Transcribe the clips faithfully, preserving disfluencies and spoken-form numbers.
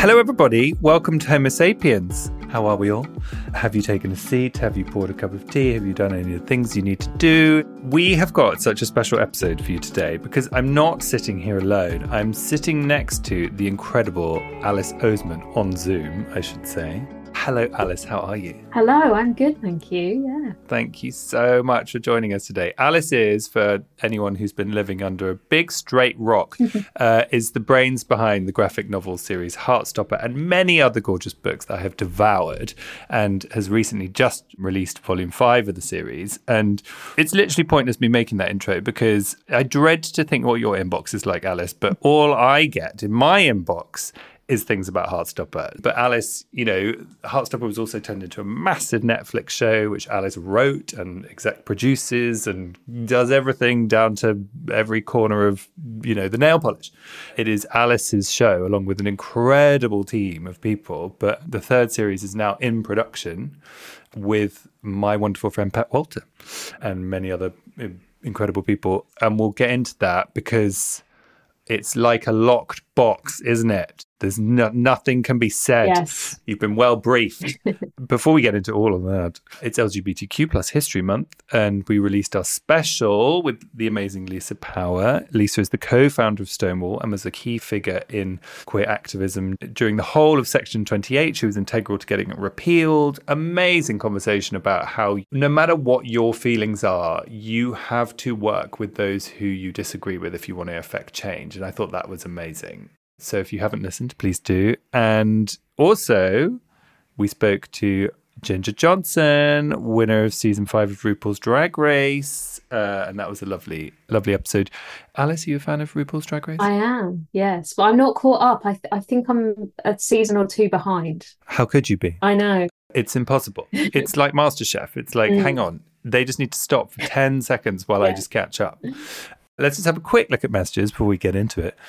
Hello, everybody. Welcome to Homo Sapiens. How are we all? Have you taken a seat? Have you poured a cup of tea? Have you done any of the things you need to do? We have got such a special episode for you today because I'm not sitting here alone. I'm sitting next to the incredible Alice Oseman on Zoom, I should say. Hello, Alice. How are you? Hello, I'm good, thank you. Yeah. Thank you so much for joining us today. Alice is, for anyone who's been living under a big straight rock, uh, is the brains behind the graphic novel series Heartstopper and many other gorgeous books that I have devoured, and has recently just released volume five of the series. And it's literally pointless me making that intro because I dread to think what your inbox is like, Alice, but all I get in my inbox is things about Heartstopper. But Alice, you know, Heartstopper was also turned into a massive Netflix show, which Alice wrote and exec produces and does everything down to every corner of, you know, the nail polish. It is Alice's show along with an incredible team of people. But the third series is now in production with my wonderful friend Pat Walter and many other incredible people. And we'll get into that because it's like a locked box, isn't it? There's no, nothing can be said. Yes. You've been well briefed. Before we get into all of that, it's L G B T Q plus History Month, and we released our special with the amazing Lisa Power. Lisa is the co-founder of Stonewall and was a key figure in queer activism during the whole of Section twenty-eight. She was integral to getting it repealed. Amazing conversation about how no matter what your feelings are, you have to work with those who you disagree with if you want to affect change. And I thought that was amazing. So if you haven't listened, please do. And also, we spoke to Ginger Johnson, winner of season five of RuPaul's Drag Race. Uh, and that was a lovely, lovely episode. Alice, are you a fan of RuPaul's Drag Race? I am, yes. But I'm not caught up. I, th- I think I'm a season or two behind. How could you be? I know. It's impossible. It's like MasterChef. It's like, Mm. hang on. They just need to stop for ten seconds while Yeah. I just catch up. Let's just have a quick look at messages before we get into it.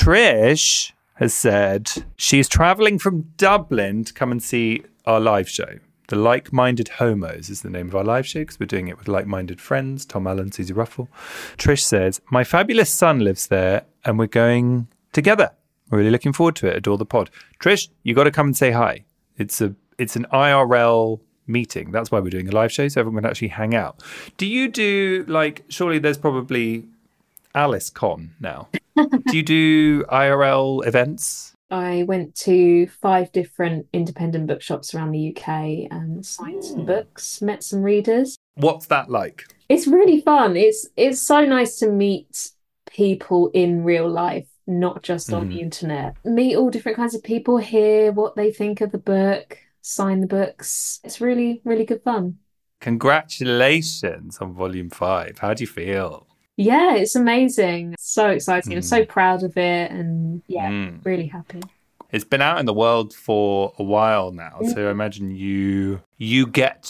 Trish has said she's travelling from Dublin to come and see our live show. The Like-Minded Homos is the name of our live show because we're doing it with like-minded friends, Tom Allen, Susie Ruffle. Trish says, my fabulous son lives there and we're going together. We're really looking forward to it. Adore the pod. Trish, you got to come and say hi. It's a it's an I R L meeting. That's why we're doing a live show, so everyone can actually hang out. Do you do, like, surely there's probably Alice Con now. Do you do I R L events? I went to five different independent bookshops around the U K and signed some books, met some readers. What's that like? It's really fun. It's it's so nice to meet people in real life, not just on Mhm. the internet. Meet all different kinds of people, hear what they think of the book, sign the books. It's really, really good fun. Congratulations on volume five. How do you feel? Yeah, it's amazing. So exciting. I'm so Mm. proud of it and yeah, Mm. really happy. It's been out in the world for a while now, so I imagine you you get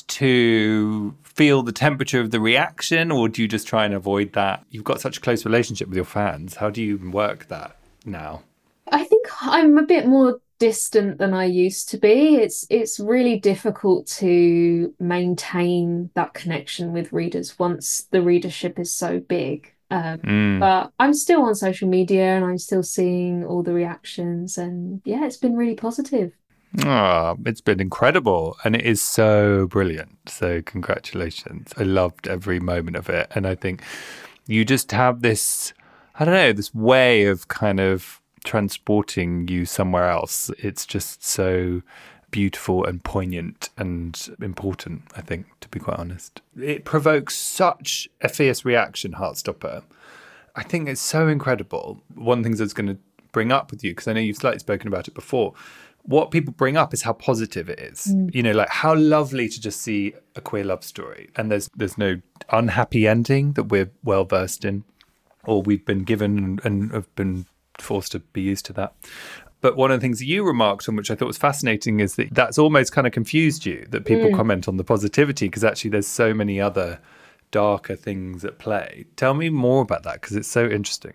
to feel the temperature of the reaction, or do you just try and avoid that? You've got such a close relationship with your fans. How do you work that now? I think I'm a bit more distant than I used to be. It's it's really difficult to maintain that connection with readers once the readership is so big. Um, Mm. but I'm still on social media and I'm still seeing all the reactions and yeah, it's been really positive. Ah, it's been incredible and it is so brilliant. So congratulations. I loved every moment of it. And I think you just have this, I don't know, this way of kind of transporting you somewhere else. It's just so beautiful and poignant and important, I think, to be quite honest. It provokes such a fierce reaction, Heartstopper. I think it's so incredible. One of the things I was going to bring up with you, because I know you've slightly spoken about it before, what people bring up is how positive it is. Mm. You know, like how lovely to just see a queer love story. And there's there's no unhappy ending that we're well versed in, or we've been given and, and have been forced to be used to that. But one of the things that you remarked on, which I thought was fascinating, is that that's almost kind of confused you, that people Mm. comment on the positivity, because actually there's so many other darker things at play. Tell me more about that, because it's so interesting.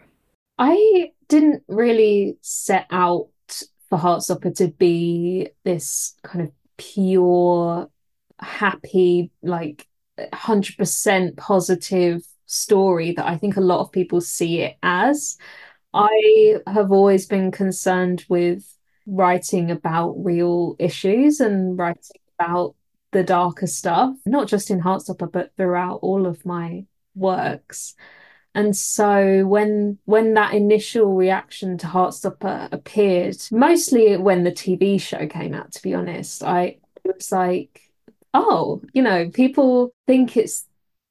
I didn't really set out for Heartstopper to be this kind of pure, happy, like one hundred percent positive story that I think a lot of people see it as. I have always been concerned with writing about real issues and writing about the darker stuff, not just in Heartstopper, but throughout all of my works. And so when when that initial reaction to Heartstopper appeared, mostly when the T V show came out, to be honest, I was like, oh, you know, people think it's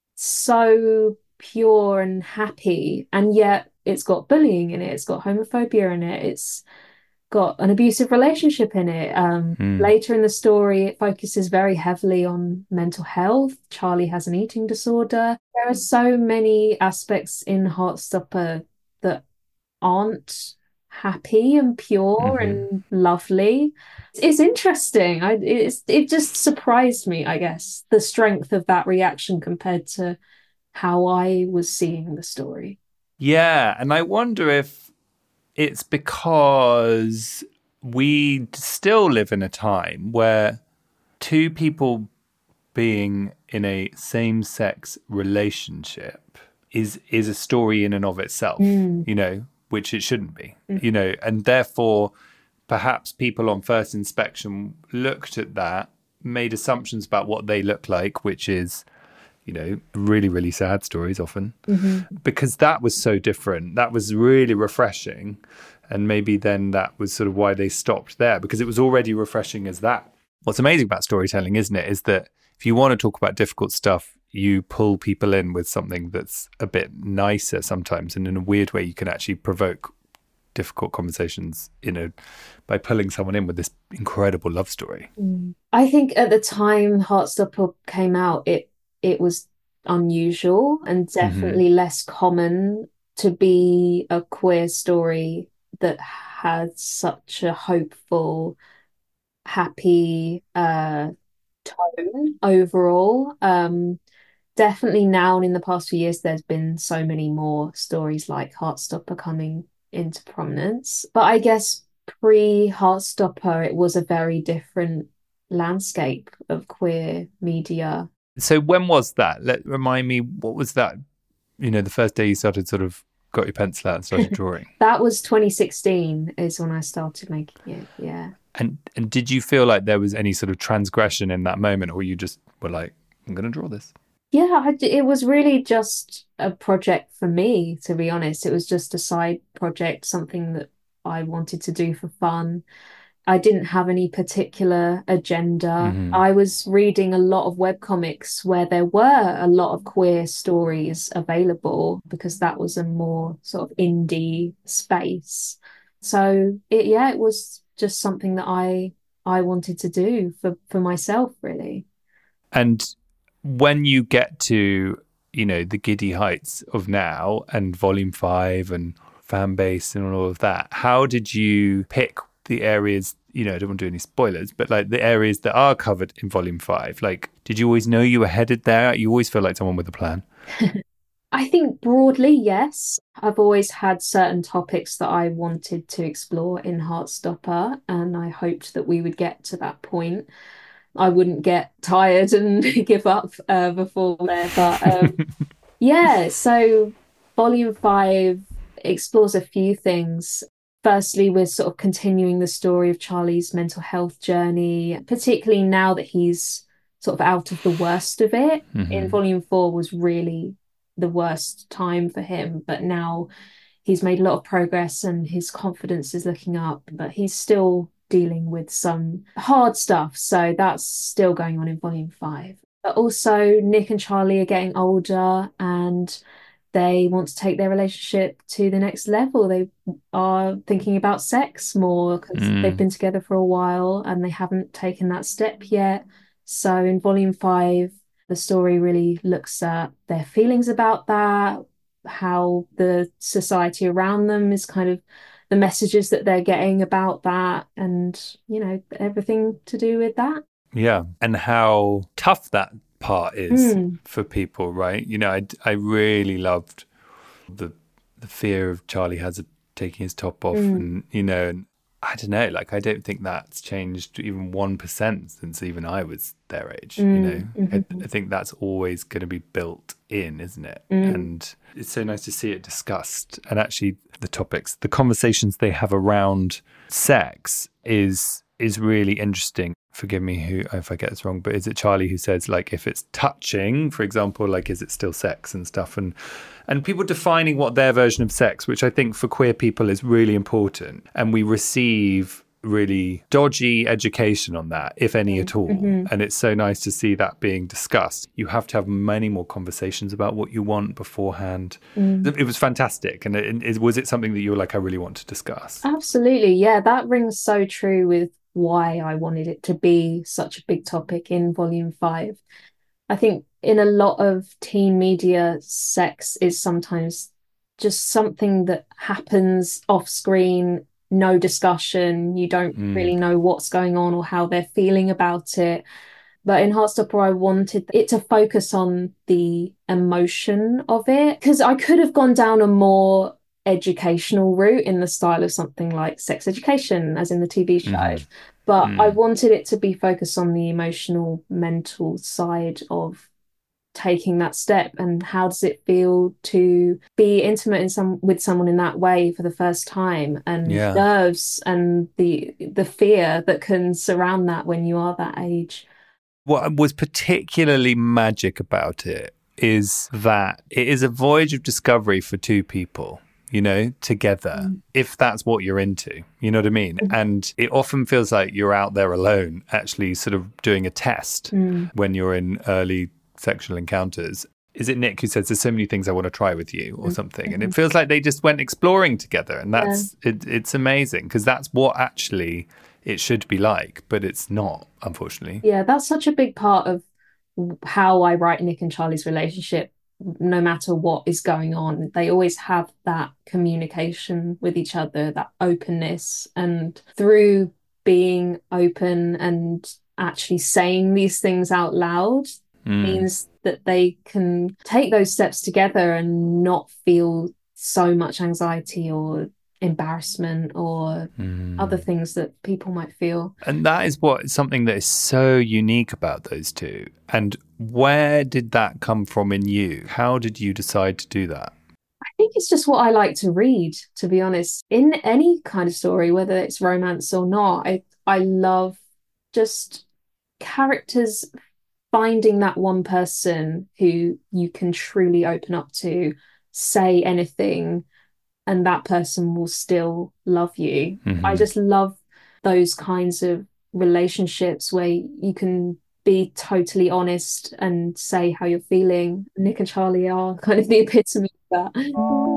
so pure and happy, and yet it's got bullying in it, it's got homophobia in it, it's got an abusive relationship in it. Um, mm. Later in the story, it focuses very heavily on mental health. Charlie has an eating disorder. There are so many aspects in Heartstopper that aren't happy and pure mm-hmm. and lovely. It's interesting. I, it's, it just surprised me, I guess, the strength of that reaction compared to how I was seeing the story. Yeah, and I wonder if it's because we still live in a time where two people being in a same-sex relationship is is a story in and of itself, mm. you know, which it shouldn't be, mm. you know, and therefore perhaps people on first inspection looked at that, made assumptions about what they look like, which is, you know, really, really sad stories often, mm-hmm. because that was so different. That was really refreshing. And maybe then that was sort of why they stopped there, because it was already refreshing as that. What's amazing about storytelling, isn't it, is that if you want to talk about difficult stuff, you pull people in with something that's a bit nicer sometimes. And in a weird way, you can actually provoke difficult conversations, you know, by pulling someone in with this incredible love story. Mm. I think at the time Heartstopper came out, it it was unusual and definitely mm-hmm. less common to be a queer story that had such a hopeful, happy uh, tone overall. Um, definitely now and in the past few years, there's been so many more stories like Heartstopper coming into prominence. But I guess pre-Heartstopper, it was a very different landscape of queer media. So when was that? Let remind me, what was that? You know, the first day you started sort of got your pencil out and started drawing. That was twenty sixteen is when I started making it. Yeah. And and did you feel like there was any sort of transgression in that moment, or you just were like, I'm going to draw this? Yeah, I, it was really just a project for me, to be honest. It was just a side project, something that I wanted to do for fun. I didn't have any particular agenda. Mm-hmm. I was reading a lot of webcomics where there were a lot of queer stories available, because that was a more sort of indie space. So it, yeah, it was just something that I I wanted to do for, for myself, really. And when you get to, you know, the giddy heights of now and volume five and fan base and all of that, how did you pick the areas, you know, I don't want to do any spoilers, but like the areas that are covered in volume five? Like, did you always know you were headed there? You always feel like someone with a plan. I think broadly, yes. I've always had certain topics that I wanted to explore in Heartstopper, and I hoped that we would get to that point. I wouldn't get tired and give up uh, before there. But um, yeah, so volume five explores a few things. Firstly, we're sort of continuing the story of Charlie's mental health journey, particularly now that he's sort of out of the worst of it. Mm-hmm. In volume four was really the worst time for him, but now he's made a lot of progress and his confidence is looking up, but he's still dealing with some hard stuff. So that's still going on in volume five. But also Nick and Charlie are getting older and they want to take their relationship to the next level. They are thinking about sex more because mm. they've been together for a while and they haven't taken that step yet. So in volume five, the story really looks at their feelings about that, how the society around them is kind of the messages that they're getting about that, and, you know, everything to do with that. Yeah. And how tough that part is mm. for people, right? You know, I, I really loved the the fear of Charlie has of taking his top off, mm. and, you know, and I don't know, like, I don't think that's changed even one percent since even I was their age, Mm, you know? mm-hmm. I, I think that's always going to be built in, isn't it? Mm. And it's so nice to see it discussed. And actually the topics, the conversations they have around sex is is really interesting. Forgive me who if I get this wrong, but is it Charlie who says, like, if it's touching, for example, like, is it still sex and stuff? And and people defining what their version of sex, which I think for queer people is really important. And we receive really dodgy education on that, if any at all. Mm-hmm. And it's so nice to see that being discussed. You have to have many more conversations about what you want beforehand. Mm. It was fantastic. And it, it, was it something that you were like, I really want to discuss? Absolutely. Yeah, that rings so true with why I wanted it to be such a big topic in volume five. I think in a lot of teen media, sex is sometimes just something that happens off screen, no discussion. You don't mm. really know what's going on or how they're feeling about it. But in Heartstopper, I wanted it to focus on the emotion of it, because I could have gone down a more educational route in the style of something like Sex Education, as in the T V show. Mm. But mm. I wanted it to be focused on the emotional, mental side of taking that step, and how does it feel to be intimate in some with someone in that way for the first time, and yeah. nerves and the the fear that can surround that when you are that age. What was particularly magic about it is that it is a voyage of discovery for two people, you know, together, mm. if that's what you're into, you know what I mean? Mm. And it often feels like you're out there alone, actually sort of doing a test mm. when you're in early sexual encounters. Is it Nick who says, there's so many things I want to try with you or something? Mm-hmm. And it feels like they just went exploring together. And that's, yeah. it, it's amazing, because that's what actually it should be like, but it's not, unfortunately. Yeah, that's such a big part of how I write Nick and Charlie's relationship. No matter what is going on, they always have that communication with each other, that openness. And through being open and actually saying these things out loud mm. means that they can take those steps together and not feel so much anxiety or embarrassment or mm. other things that people might feel. And that is what something that is so unique about those two. And where did that come from in you? How did you decide to do that? I think it's just what I like to read, to be honest. In any kind of story, whether it's romance or not, I I love just characters finding that one person who you can truly open up to, say anything, and that person will still love you. Mm-hmm. I just love those kinds of relationships where you can be totally honest and say how you're feeling. Nick and Charlie are kind of the epitome of that.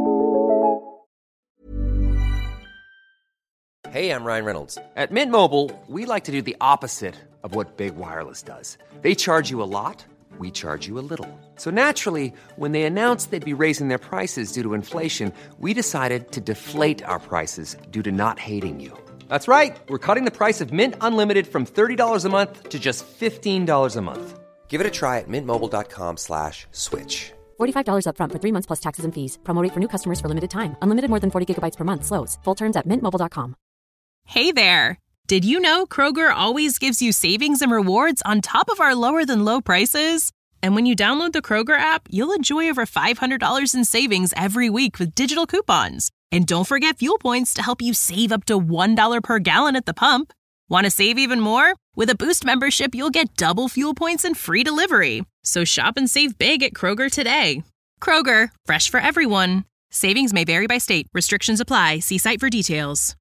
Hey, I'm Ryan Reynolds. At Mint Mobile, we like to do the opposite of what Big Wireless does. They charge you a lot. We charge you a little. So naturally, when they announced they'd be raising their prices due to inflation, we decided to deflate our prices due to not hating you. That's right. We're cutting the price of Mint Unlimited from thirty dollars a month to just fifteen dollars a month. Give it a try at mintmobile.com slash switch. forty-five dollars up front for three months plus taxes and fees. Promo rate for new customers for limited time. Unlimited more than forty gigabytes per month slows. Full terms at mint mobile dot com. Hey there. Did you know Kroger always gives you savings and rewards on top of our lower than low prices? And when you download the Kroger app, you'll enjoy over five hundred dollars in savings every week with digital coupons. And don't forget fuel points to help you save up to one dollar per gallon at the pump. Want to save even more? With a Boost membership, you'll get double fuel points and free delivery. So shop and save big at Kroger today. Kroger, fresh for everyone. Savings may vary by state. Restrictions apply. See site for details.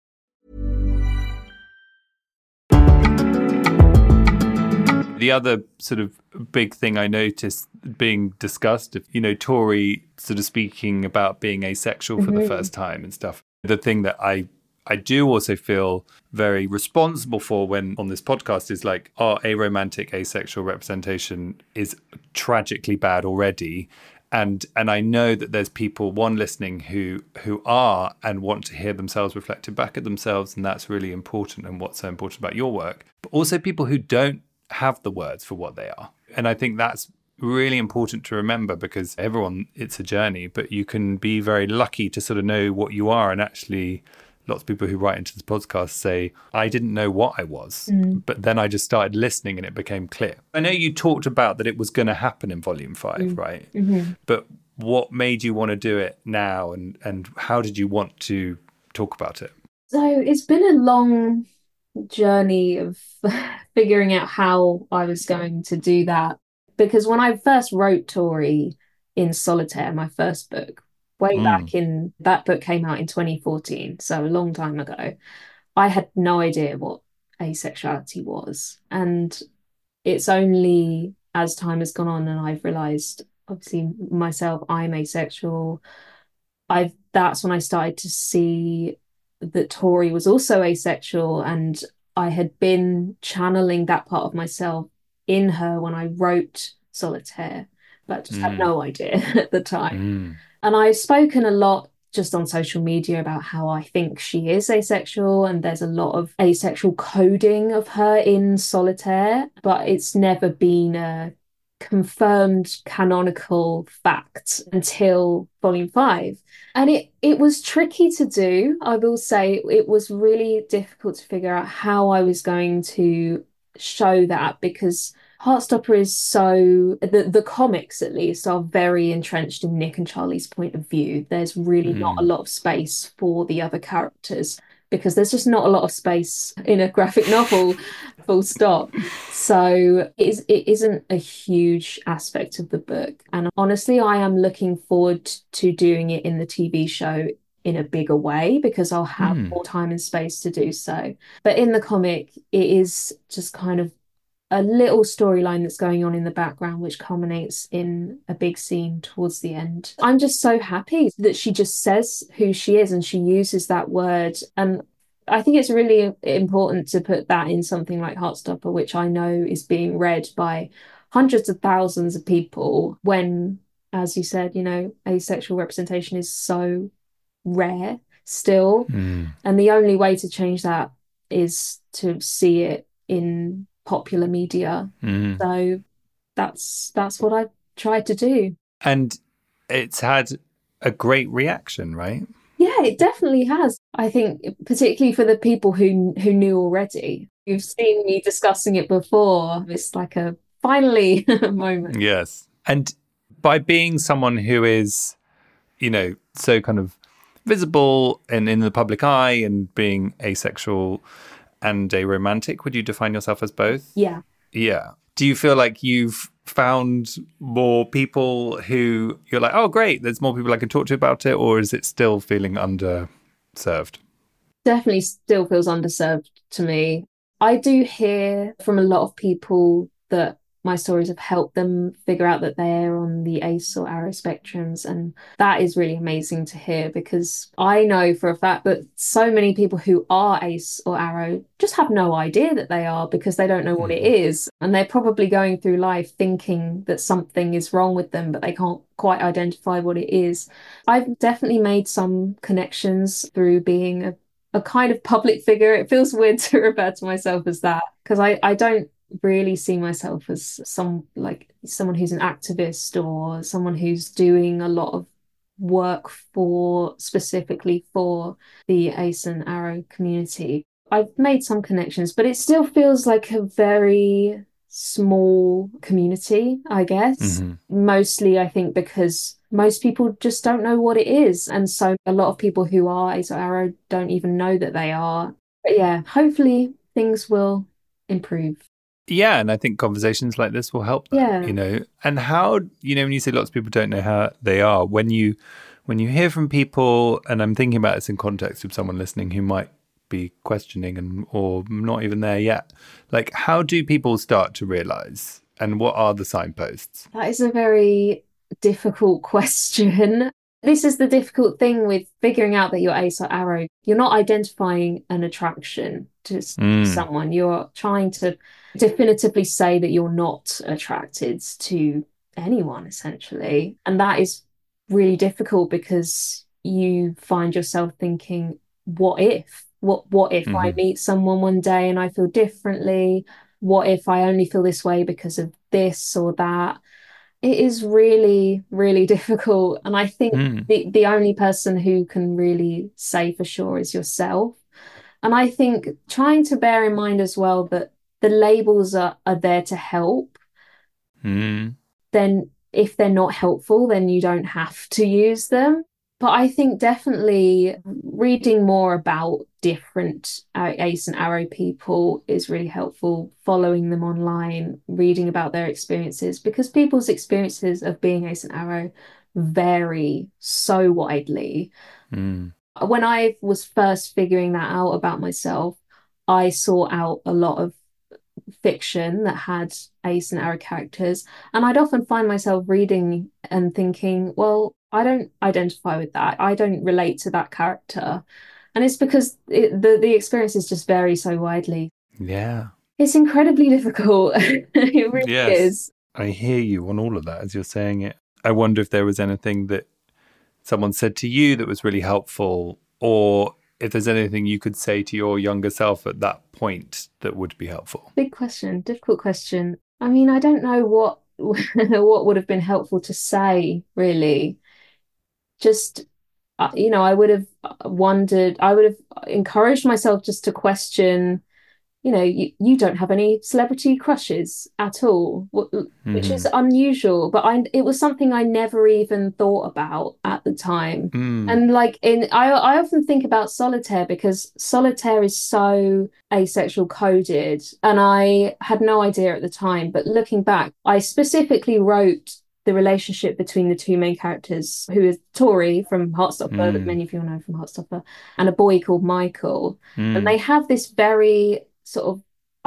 The other sort of big thing I noticed being discussed, you know, Tori sort of speaking about being asexual for mm-hmm. the first time and stuff. The thing that I I do also feel very responsible for when on this podcast is like our aromantic asexual representation is tragically bad already. And and I know that there's people, one, listening who who are and want to hear themselves reflected back at themselves. And that's really important and what's so important about your work. But also people who don't have the words for what they are. And I think that's really important to remember, because everyone, it's a journey, but you can be very lucky to sort of know what you are and actually lots of people who write into this podcast say, I didn't know what I was, mm. but then I just started listening and it became clear. I know you talked about that it was going to happen in volume five, mm. right? Mm-hmm. But what made you want to do it now, and, and how did you want to talk about it? So it's been a long journey of figuring out how I was going to do that. Because when I first wrote Tori in Solitaire, my first book, way mm. back in, that book came out in twenty fourteen, so a long time ago, I had no idea what asexuality was. And it's only as time has gone on and I've realised, obviously myself, I'm asexual. I've that's when I started to see that Tori was also asexual, and I had been channeling that part of myself in her when I wrote Solitaire, but just mm. had no idea at the time. Mm. And I've spoken a lot just on social media about how I think she is asexual, and there's a lot of asexual coding of her in Solitaire, but it's never been a confirmed canonical fact until volume five. And it, it was tricky to do. I will say it was really difficult to figure out how I was going to show that, because Heartstopper is so, the, the comics at least are very entrenched in Nick and Charlie's point of view. There's really mm. not a lot of space for the other characters, because there's just not a lot of space in a graphic novel, full stop. So it, is, it isn't a huge aspect of the book. And honestly, I am looking forward to doing it in the T V show in a bigger way, because I'll have mm. more time and space to do so. But in the comic, it is just kind of a little storyline that's going on in the background, which culminates in a big scene towards the end. I'm just so happy that she just says who she is and she uses that word. And I think it's really important to put that in something like Heartstopper, which I know is being read by hundreds of thousands of people, when, as you said, you know, asexual representation is so rare still. Mm. And the only way to change that is to see it in popular media. Mm. So that's that's what I tried to do. And it's had a great reaction, right? Yeah, it definitely has. I think particularly for the people who who knew already. You've seen me discussing it before. It's like a finally moment. Yes. And by being someone who is, you know, so kind of visible and in the public eye, and being asexual and aromantic, would you define yourself as both? Yeah. Yeah. Do you feel like you've found more people who you're like, oh, great, there's more people I can talk to about it, or is it still feeling underserved? Definitely still feels underserved to me. I do hear from a lot of people that my stories have helped them figure out that they're on the ace or arrow spectrums. And that is really amazing to hear, because I know for a fact that so many people who are ace or arrow just have no idea that they are, because they don't know what it is. And they're probably going through life thinking that something is wrong with them, but they can't quite identify what it is. I've definitely made some connections through being a, a kind of public figure. It feels weird to refer to myself as that, because I, I don't really see myself as some like someone who's an activist or someone who's doing a lot of work for specifically for the Ace and Arrow community. I've made some connections, but it still feels like a very small community, I guess. Mm-hmm. Mostly, I think, because most people just don't know what it is. And so a lot of people who are Ace or Arrow don't even know that they are. But yeah, hopefully things will improve. Yeah, and I think conversations like this will help that, yeah. you know. And how, you know, when you say lots of people don't know how they are, when you when you hear from people, and I'm thinking about this in context of someone listening who might be questioning and or not even there yet, like, how do people start to realise, and what are the signposts? That is a very difficult question. This is the difficult thing with figuring out that you're Ace or Arrow. You're not identifying an attraction to mm. someone. You're trying to definitively say that you're not attracted to anyone, essentially. And that is really difficult, because you find yourself thinking, what if? What what if mm-hmm. I meet someone one day and I feel differently? What if I only feel this way because of this or that? It is really, really difficult. And I think Mm. the, the only person who can really say for sure is yourself. And I think trying to bear in mind as well that the labels are, are there to help. Mm. Then if they're not helpful, then you don't have to use them. But I think definitely reading more about different Ace and Arrow people is really helpful. Following them online, reading about their experiences, because people's experiences of being Ace and Arrow vary so widely. Mm. When I was first figuring that out about myself, I sought out a lot of fiction that had Ace and Arrow characters, and I'd often find myself reading and thinking, well, I don't identify with that. I don't relate to that character. And it's because it, the, the experiences just vary so widely. Yeah. It's incredibly difficult. It really Yes. is. I hear you on all of that as you're saying it. I wonder if there was anything that someone said to you that was really helpful, or if there's anything you could say to your younger self at that point that would be helpful. Big question, difficult question. I mean, I don't know what what would have been helpful to say, really. Just, uh, you know, I would have wondered, I would have encouraged myself just to question, you know, you, you don't have any celebrity crushes at all, which Mm. is unusual, but I it was something I never even thought about at the time. Mm. And like in I I often think about Solitaire, because Solitaire is so asexual coded, and I had no idea at the time, but looking back, I specifically wrote the relationship between the two main characters, who is Tori from Heartstopper, Mm. that many of you will know from Heartstopper, and a boy called Michael. Mm. And they have this very sort of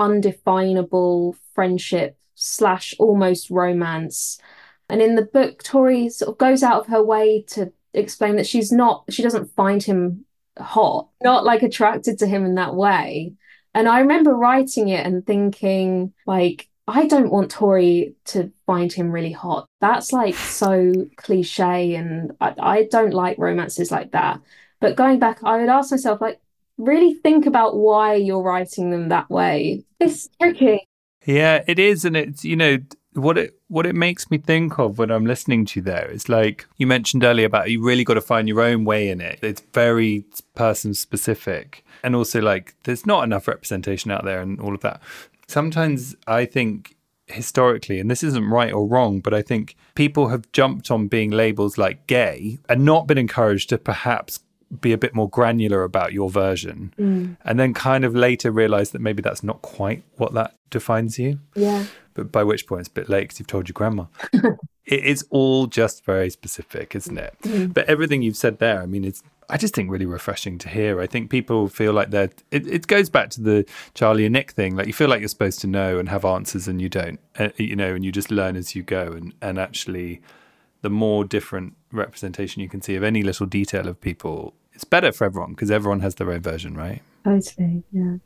undefinable friendship slash almost romance. And in the book, Tori sort of goes out of her way to explain that she's not, she doesn't find him hot, not like attracted to him in that way. And I remember writing it and thinking, like, I don't want Tori to find him really hot. That's like so cliche, and I, I don't like romances like that. But going back, I would ask myself, like, really think about why you're writing them that way. It's tricky. Yeah, it is. And it's, you know, what it what it makes me think of when I'm listening to you there is, like you mentioned earlier about, you really got to find your own way in it. It's very person specific. And also, like, there's not enough representation out there and all of that. Sometimes I think historically, and this isn't right or wrong, but I think people have jumped on being labels like gay and not been encouraged to perhaps be a bit more granular about your version, Mm. and then kind of later realize that maybe that's not quite what that defines you. Yeah. But by which point it's a bit late because you've told your grandma. It is all just very specific, isn't it? Mm. But everything you've said there, I mean, it's, I just think, really refreshing to hear. I think people feel like they're, it, it goes back to the Charlie and Nick thing. Like, you feel like you're supposed to know and have answers, and you don't, uh, you know, and you just learn as you go. And, and actually, the more different representation you can see of any little detail of people, it's better for everyone, because everyone has their own version, right? Totally, yeah.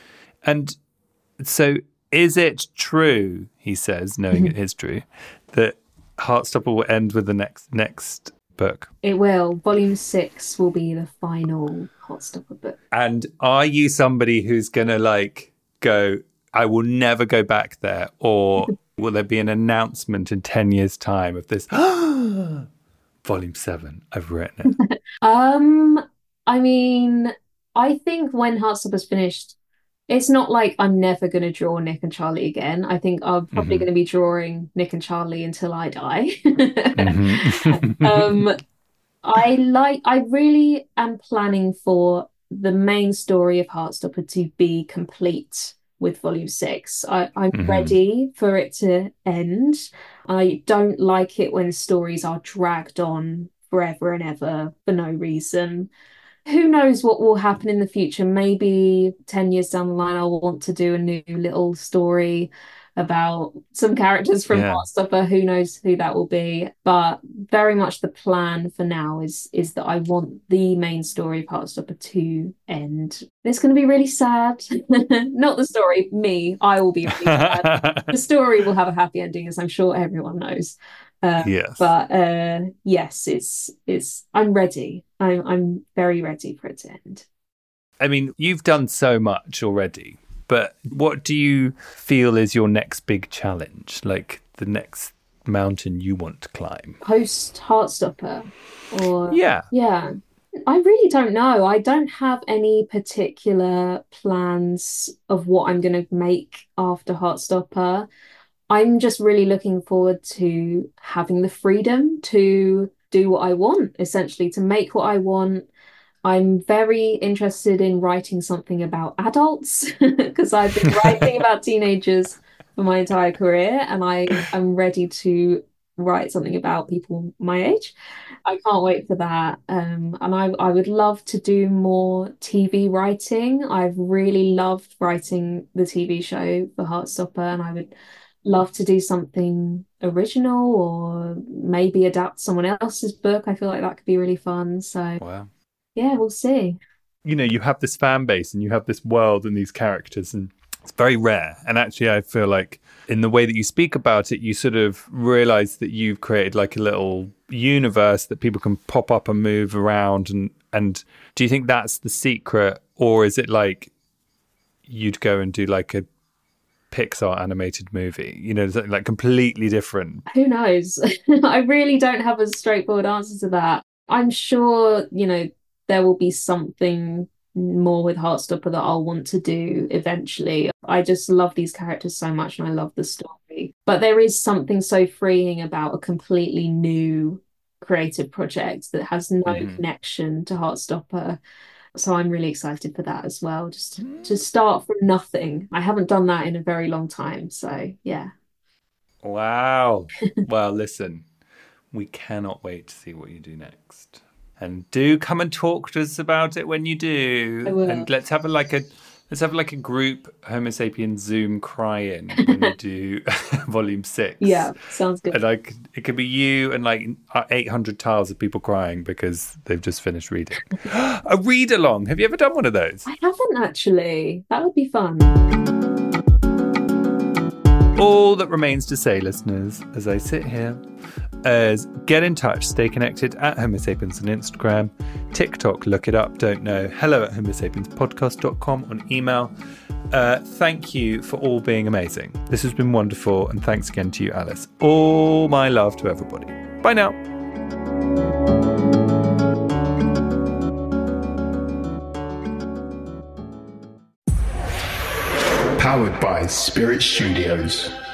And so, is it true, he says, knowing it is true, that Heartstopper will end with the next next book? It will. Volume six will be the final Heartstopper book. And are you somebody who's going to, like, go, I will never go back there? Or will there be an announcement in ten years' time of this, Volume seven, I've written it? Um, I mean, I think when Heartstopper's finished, it's not like I'm never going to draw Nick and Charlie again. I think I'm probably Mhm. going to be drawing Nick and Charlie until I die. Mhm. um, I like, I really am planning for the main story of Heartstopper to be complete with volume six. I, I'm Mhm. ready for it to end. I don't like it when stories are dragged on forever and ever for no reason. Who knows what will happen in the future? Maybe ten years down the line, I'll want to do a new little story about some characters from Yeah. Heartstopper. Who knows who that will be? But very much the plan for now is is that I want the main story of Heartstopper to end. It's going to be really sad. Not the story, me. I will be really sad. The story will have a happy ending, as I'm sure everyone knows. Uh, Yes. But uh, yes, it's it's. I'm ready. I'm I'm very ready for it to end. I mean, you've done so much already, but what do you feel is your next big challenge? Like, the next mountain you want to climb? Post Heartstopper, or Yeah. Yeah. I really don't know. I don't have any particular plans of what I'm going to make after Heartstopper. I'm just really looking forward to having the freedom to do what I want, essentially, to make what I want. I'm very interested in writing something about adults because I've been writing about teenagers for my entire career, and I am ready to write something about people my age. I can't wait for that. Um, and I, I would love to do more T V writing. I've really loved writing the T V show for Heartstopper, and I would love to do something original or maybe adapt someone else's book. I feel like that could be really fun. So, Wow. Yeah, we'll see. You know, you have this fan base and you have this world and these characters, and it's very rare. And actually, I feel like in the way that you speak about it, you sort of realize that you've created like a little universe that people can pop up and move around. And, and do you think that's the secret? Or is it like you'd go and do like a Pixar animated movie? You know, something like completely different? Who knows? I really don't have a straightforward answer to that. I'm sure, you know, there will be something more with Heartstopper that I'll want to do eventually. I just love these characters so much and I love the story. But there is something so freeing about a completely new creative project that has no mm-hmm. connection to Heartstopper. So I'm really excited for that as well, just to, to start from nothing. I haven't done that in a very long time. So, yeah. Wow. Well, listen, we cannot wait to see what you do next. And do come and talk to us about it when you do. I will. And let's have a, like a let's have like a group Homo Sapiens Zoom cry-in when you do volume six. Yeah, sounds good. And like it could be you and like eight hundred tiles of people crying because they've just finished reading. A read along. Have you ever done one of those? I haven't actually. That would be fun. All that remains to say, listeners, as I sit here, is get in touch, stay connected at Homo Sapiens on Instagram, TikTok, look it up, don't know, hello at homo sapiens podcast dot com on email. Uh, thank you for all being amazing. This has been wonderful, and thanks again to you, Alice. All my love to everybody. Bye now. Powered by Spirit Studios.